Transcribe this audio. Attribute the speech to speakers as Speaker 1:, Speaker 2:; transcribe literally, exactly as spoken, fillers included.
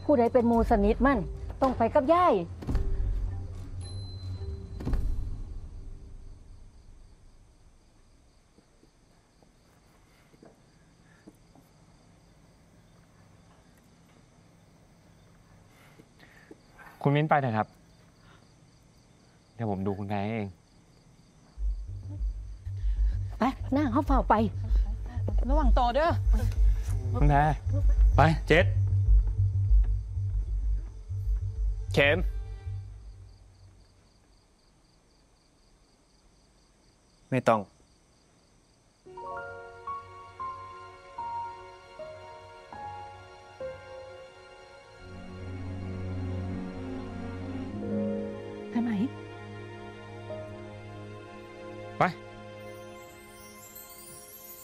Speaker 1: ผู้ใดเป็นหมู่สนิทมันต้องไปกับยาย
Speaker 2: คุณมิ้นไปเถอะครับเดี๋ยวผมดูคุณแพรเอง
Speaker 1: ไปนั่งเขาเฝ้าไป
Speaker 3: ระหว่างต่อเด้อ
Speaker 2: คุณแพร
Speaker 4: ไปเจ็ดเข็มไม่ต้อง